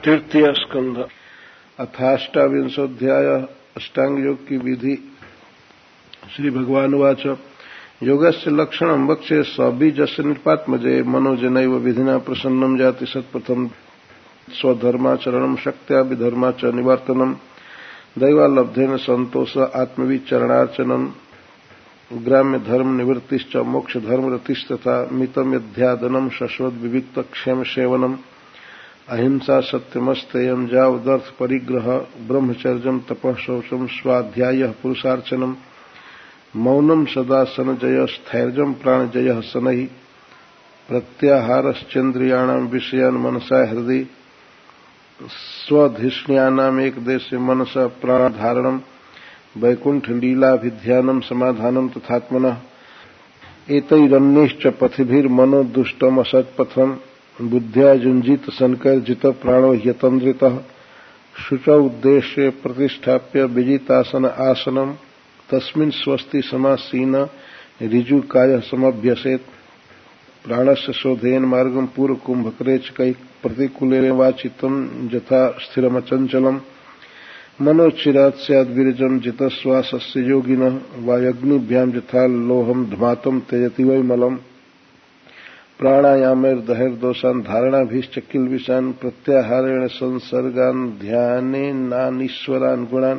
तृतीय स्कंध अथाष्टाविंशोऽध्याय अष्टांग योग की विधि। श्री भगवान उवाच योगस्य लक्षणं वक्षे सबीजस्य निपात्मजे मनोजनैव विधिना प्रसन्नं जाति सत्प्रथम स्वधर्माचरणं शक्त्या विधर्माच निवर्तनं दैवालब्धेन संतोष आत्मविचरणार्चनं ग्राम्य धर्म निवृत्तिश्च मोक्ष धर्म रतिस्तथा मितम यध्यादनं शश्वत विविक्त क्षेम सेवनम अहिंसा सत्यमस्तेयं जावदर्थ परिग्रह ब्रह्मचर्यं तपः शौचम स्वाध्याय पुरुषार्चनम मौनम सदा सनजय स्थैर्यं प्राणजय शनै प्रत्याहारश्चेन्द्रियाणां विषयान् मनसा हृदि स्वधिष्ण्यानाम् एकदेशे मनसा प्राणधारणं वैकुंठ लीलाभिध्यानं समाधानं तथात्मनः एतैरन्यैश्च पथिभिर्मनो दुष्टम् असत्पथम् बुद्ध्या युञ्जित संकर्जित प्राणो ह्यतन्द्रितः शुच उद्देश्ये प्रतिष्ठाप्य विजितासन आसनम् तस्मिन् स्वस्ति समासीन ऋजुकायः समभ्यसेत् प्राणस्य शोधेन मार्गं पूर्वकुम्भकरेचकैः प्रतिकूलेन वाचितं यथा स्थिरमचञ्चलम् मनोचिरात् स्याद्विरजं जितश्वासस्य योगिनः वायग्निभ्यां यथा लोहं धमातं त्यजति वै मलम् प्राणायामैर्दहैर्दोषान् धारणाभिश्च किल्बिषान् प्रत्याहारेण संसर्गान् ध्यानेनानीश्वरान् गुणान्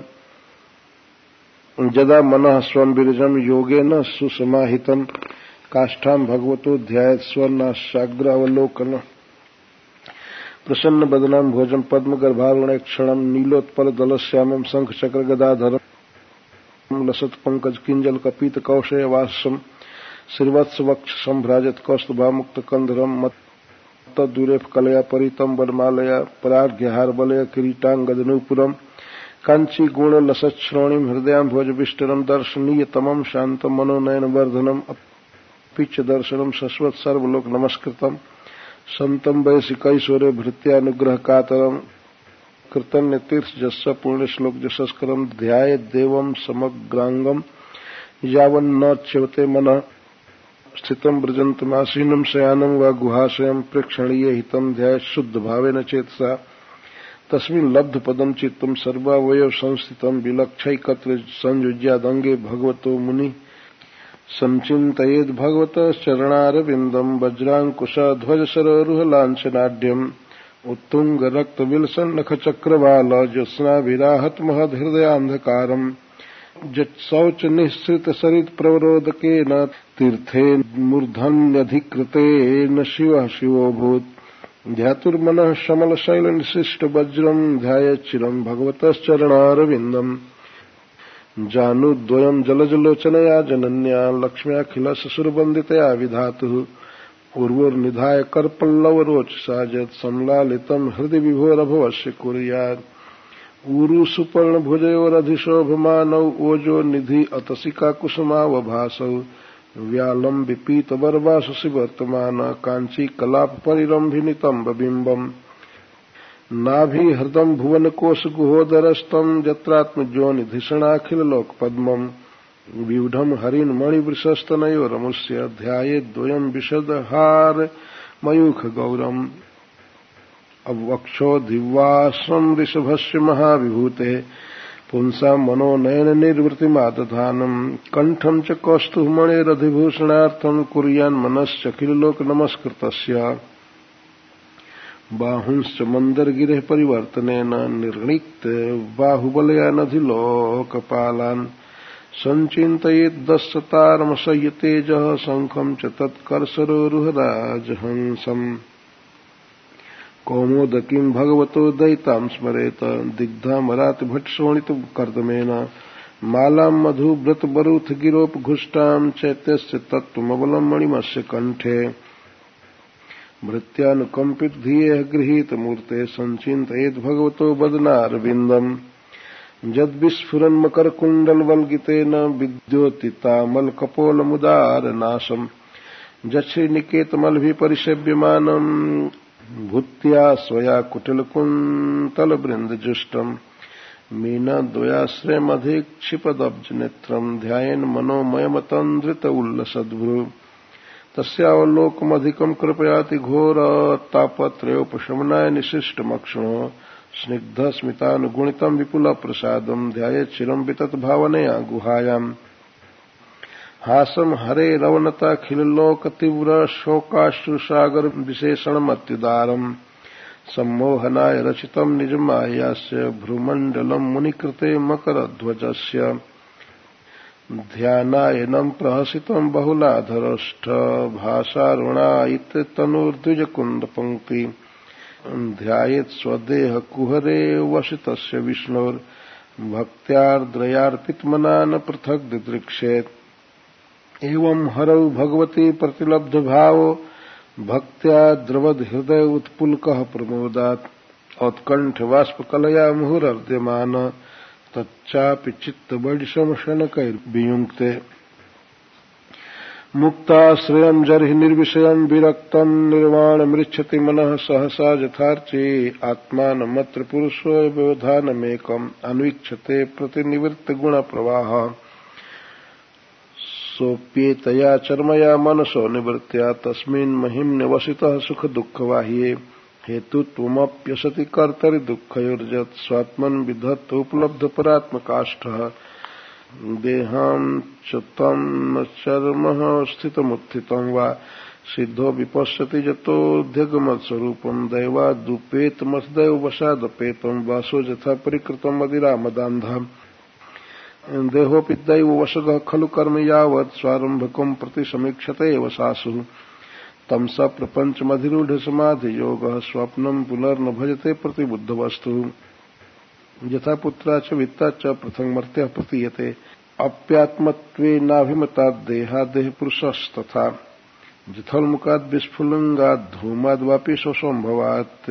यदा मनः स्वं विरजं योगेन सुसमाहितं काष्ठां भगवतो ध्यायेत् स्वर्णाशाग्र अवलोकन प्रसन्न बदनां भोजं पद्मगर्भारुणे क्षणं नीलोत्पलदलश्यामं शंखचक्र गदाधरं लसत् पंकज किंजल कपीत कौशय वासम श्रीवत्स वक्ष संभ्राजत कौस्तुभामुक्त कंधरम मत्तदूरेफ कलया परितम वनमालया परार्घ्यहार वलय किरीटांगदनूपुरम कांची गुण लसत् श्रोणीम हृदयां भोजविष्टरम दर्शनीय तमम शांतम मनोनयन वर्धनम अपीच दर्शनम शश्वत सर्वलोक नमस्कृतम संतम वयसिकैश्वर्य भृत्यानुग्रह कातरम कृतन्य तीर्थ जस्स पूर्ण श्लोक जशस्करम ध्याये देवम समग्रांगम यावन् न च्यवते मनः स्थितं व्रजन्तमासीनं शयानं वा गुहाशयं प्रेक्षणीय हितं ध्याय शुद्ध भावेन चेतसा तस्मिन् लब्ध पदं चित्तं सर्वावयव संस्थितं विलक्षैकत्र संयुज्यादंगे भगवतो मुनि संचिन्तयेद् भगवतः चरणारविन्दं वज्राङ्कुशध्वजसरोरुहलाञ्छनाढ्यम् उत्तुंग रक्त विलसन नख चक्रवाल ज्योत्स्नाभिराहत महदहृदयान्धकारम् शौच निःसृत सरित प्रवरोदकेन तीर्थे मूर्धन्यधिकृतेन शिवः शिवोऽभूत् ध्यातुर्मनः शमल शैल निशिष्ट वज्रं ध्यायच्चिरं भगवतश्चरणारविन्दम् जानुद्वयं जलजलोचनया जनन्या लक्ष्म्याखिल ससुरवन्दितया विधातुः पूर्वोर्निधाय करपल्लवरोचसा यत् संलालितं हृदि विभोरभवस्य कुर्यात् ऊरु सुपर्ण भुजयोरधिशोभमानौ ओजो निधि अतसिका कुसुमावभासौ व्यालम विपीत वरवासुषि वर्तमान कांची कलाप परिरंभिनितं बिंबम नाभि हृदम भुवन कोश गुहोदरस्तम जत्रात्मजो निधिषणाखिल लोक पद्मम व्यूढ़ हरिन मणिवृषस्तनयोरमुष्य ध्यायेद्वयं विशदहार मयूख गौरम अवक्षोधिवासं ऋषभस्य महाविभूते पुंसा मनोनयन निर्वृतिमादधानं कंठं च कौस्तुभमणेरधिभूषणार्थं कुर्यान् मनश्चखिलोक नमस्कृतस्य बाहुंश्च मंदरगिरेः परिवर्तनेन निर्णीक्त बाहुबलयानधिलोकपालान् संचिन्तयेत् दशतारमसह्यतेजः शंखं च तत्कर्सरोरुहराजहंसम् कौमोदकीं भगवतो दयितां स्मरेत दिग्धामरातिभट्शोणित कर्दमेन मालां मधुव्रतबरूथ गिरोपघुष्टां चैत्यस्य तत्त्वमबलं मणिमस्य कंठे भृत्यानुकंपित धियेह गृहीत मूर्ते संचिन्तयेत् भगवतो वदनारविन्दम् यद्विस्फुरन् मकरकुण्डलवल्गितेन विद्योतितामलकपोलमुदारनाशम् जच्छ्रीनिकेतमलभिपरिसेव्यमानम् भूत्या स्वया कुटिलकुन्तलवृन्दजुष्टम् मीनाद्वयाश्रयमधिक्षिपदब्जनेत्रम् ध्यायेन् मनोमयमतन्द्रित उल्लसद्भ्रु तस्यावलोकमधिकम् कृपयाति घोर तापत्रयोपशमनाय निशिष्टमक्षणो स्निग्धस्मितानुगुणितम् विपुलप्रसादम् ध्यायेत् चिरम् वितत भावनया गुहायाम् हासम् हरेरवनताखिललोकतीव्र शोकाश्रुसागर विशेषणमत्युदारम् सम्मोहनाय रचितम् निजमायास्य भ्रूमण्डलम् मुनिकृते मकरध्वजस्य ध्यानायनम् प्रहसितम् बहुलाधरष्ठ भासारुणायिततनुर्द्विजकुन्दपङ्क्ति ध्यायेत् स्वदेह कुहरे वसितस्य विष्णोर्भक्त्यार्द्रयार्पितमना न पृथक् दिदृक्षेत् एवं हरौ भगवती प्रतिलब्धभावो भक्त्या द्रवद् हृदय उत्पुलकः प्रमोदात् औत्कण्ठबाष्पकलया मुहुरर्द्यमान तच्चापि चित्तबडिशमशनकैर्वियुङ्क्ते मुक्ताश्रयम् जर्हि निर्विषयम् विरक्तम् निर्वाणमृच्छति मनः सहसा यथार्चे आत्मानमत्र पुरुषो व्यवधानमेकम् अन्वीक्षते प्रतिनिवृत्तगुणप्रवाहः सोऽप्येतया चर्मया मनसो निवृत्त्या तस्मिन् महिम्न्यवसितः सुखदुःखवाह्ये हेतुत्वमप्यसति कर्तरि दुःखयोर्जत् स्वात्मन् विधत्त उपलब्धपरात्मकाष्ठः देहाम् च तम् चर्मः स्थितमुत्थितम् वा सिद्धो विपश्यति यतोऽध्यगमत्स्वरूपम् दैवादुपेतमसदैव वशादपेतम् वासो यथा परिकृतम् मदिरामदान्धम् देहोऽपि दैव वशगः खलु कर्म यावत् स्वारम्भकम् प्रति समीक्षते एव सासुः तम स प्रपञ्चमधिरूढसमाधियोगः स्वप्नम् पुनर्न भजते प्रतिबुद्धवस्तुः यथा पुत्रा च वित्ता च पृथङ्मर्त्यः प्रतीयते अप्यात्मत्वेनाभिमतात् देहादेह पुरुषस्तथा जथोन्मुखात् विस्फुलिङ्गात् धूमाद्वापि स्वसम्भवात्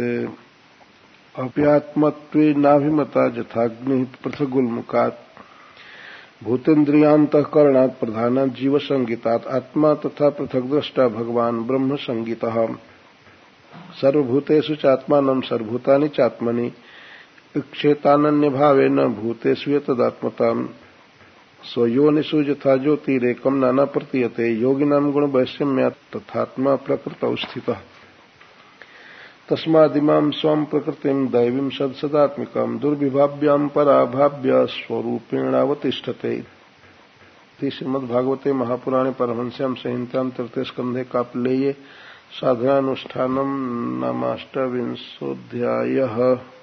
अप्यात्मत्वेनाभिमता यथाग्निः पृथगुल्मुखात् भूतेन्द्रियान्तःकरणात् प्रधानात् जीवसंगितात् आत्मा तथा पृथग्द्रष्टा भगवान् ब्रह्म संगितः सर्वभूतेषु चात्मानं सर्वभूतानि चात्मनि इक्षेतानन्यभावेन भूतेषु यतदात्मताम् स्वयोनिषु यथा ज्योतिरेकम् नाना प्रतीयते योगिनां गुणवैषम्यात् तथात्मा प्रकृतौ स्थितः तस्मादिमां स्वं प्रकृतिं दैवीं सदात्मिकां दुर्विभाव्यां पराभाव्य स्वरूपेणावतिष्ठते श्रीमद्भागवते महापुराणे परमहंस्यां संहितां तृतीय स्कन्धे कापलेये साधनानुष्ठानं नामाष्टाविंशोऽध्यायः।